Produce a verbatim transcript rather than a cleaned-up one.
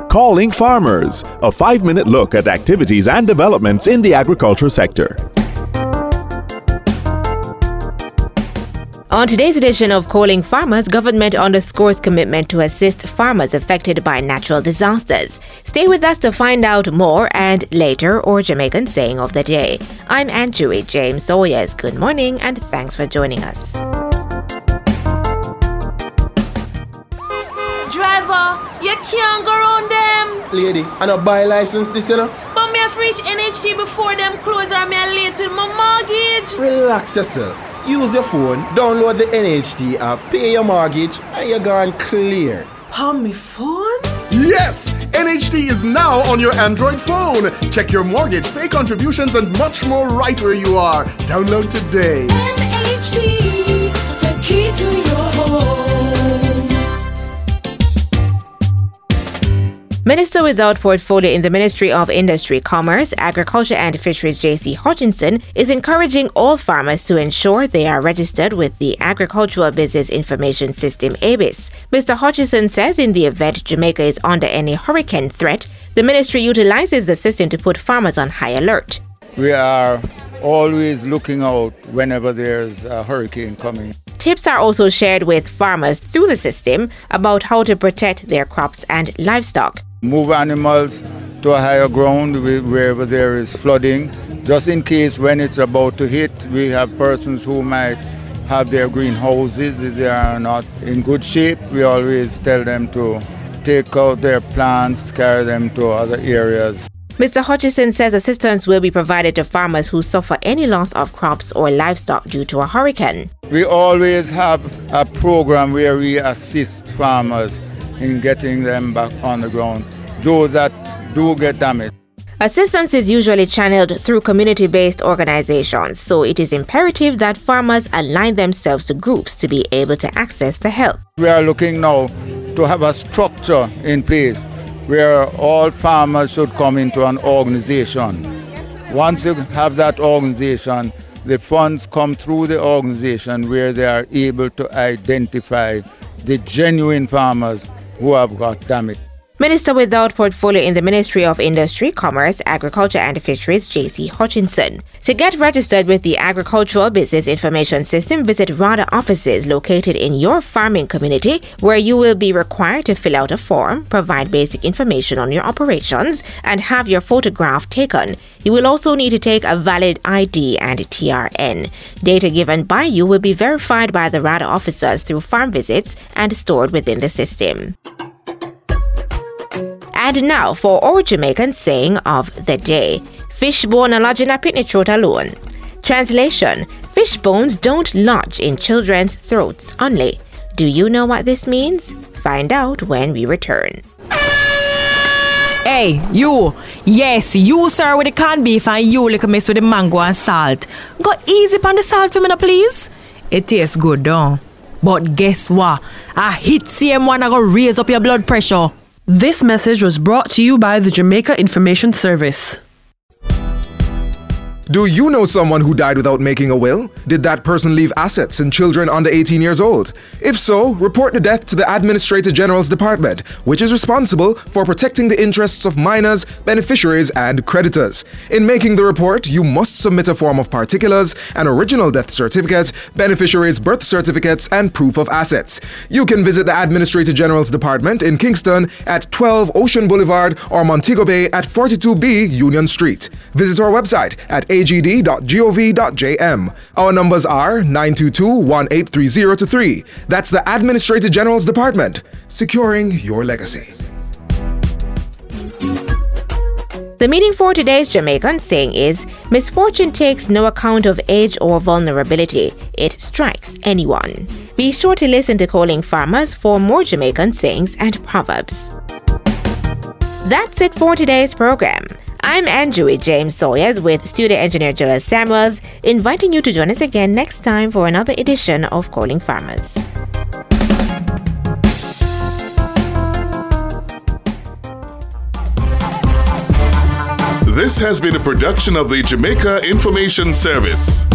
Calling Farmers, a five-minute look at activities and developments in the agriculture sector. On today's edition of Calling Farmers, government underscores commitment to assist farmers affected by natural disasters. Stay with us to find out more, and later, our Jamaican saying of the day. I'm Andrew James Sawyers. Good morning and thanks for joining us. Driver, you can't go around them. Lady, I don't buy license this, you know. But me have to reach N H T before them close or me are late with my mortgage. Relax yourself. Use your phone, download the N H T app, pay your mortgage, and you're gone clear. On my phone? Yes! N H T is now on your Android phone. Check your mortgage, pay contributions, and much more right where you are. Download today. N H T, the key to your home. Minister without portfolio in the Ministry of Industry, Commerce, Agriculture and Fisheries, J C Hutchinson, is encouraging all farmers to ensure they are registered with the Agricultural Business Information System, A B I S. Mister Hutchinson says in the event Jamaica is under any hurricane threat, the ministry utilizes the system to put farmers on high alert. We are always looking out whenever there's a hurricane coming. Tips are also shared with farmers through the system about how to protect their crops and livestock. Move animals to a higher ground wherever there is flooding. Just in case when it's about to hit, we have persons who might have their greenhouses. If they are not in good shape, we always tell them to take out their plants, carry them to other areas. Mister Hutchinson says assistance will be provided to farmers who suffer any loss of crops or livestock due to a hurricane. We always have a program where we assist farmers in getting them back on the ground, those that do get damaged. Assistance is usually channeled through community-based organizations, so it is imperative that farmers align themselves to groups to be able to access the help. We are looking now to have a structure in place where all farmers should come into an organization. Once you have that organization, the funds come through the organization where they are able to identify the genuine farmers who have got damage. Minister without portfolio in the Ministry of Industry, Commerce, Agriculture and Fisheries, J C Hutchinson. To get registered with the Agricultural Business Information System, visit RADA offices located in your farming community, where you will be required to fill out a form, provide basic information on your operations, and have your photograph taken. You will also need to take a valid I D and T R N. Data given by you will be verified by the RADA officers through farm visits and stored within the system. And now for our Jamaican saying of the day. Fish bone a lodge in a picnic throat alone. Translation: fish bones don't lodge in children's throats only. Do you know what this means? Find out when we return. Hey, you. Yes, you, sir, with the canned beef and you little miss with the mango and salt. Go easy on the salt for me now, please. It tastes good, though. But guess what? A hit C M one I go raise up your blood pressure. This message was brought to you by the Jamaica Information Service. Do you know someone who died without making a will? Did that person leave assets and children under eighteen years old? If so, report the death to the Administrator General's Department, which is responsible for protecting the interests of minors, beneficiaries, and creditors. In making the report, you must submit a form of particulars, an original death certificate, beneficiaries' birth certificates, and proof of assets. You can visit the Administrator General's Department in Kingston at twelve Ocean Boulevard or Montego Bay at forty-two B Union Street. Visit our website at a g d dot gov dot j m. Our numbers are nine two two, one eight three zero two three. That's the Administrator General's Department, securing your legacy. The meaning for today's Jamaican saying is, misfortune takes no account of age or vulnerability. It strikes anyone. Be sure to listen to Calling Farmers for more Jamaican sayings and proverbs. That's it for today's program. I'm Andrew James Sawyers with studio engineer Joel Samuels, inviting you to join us again next time for another edition of Calling Farmers. This has been a production of the Jamaica Information Service.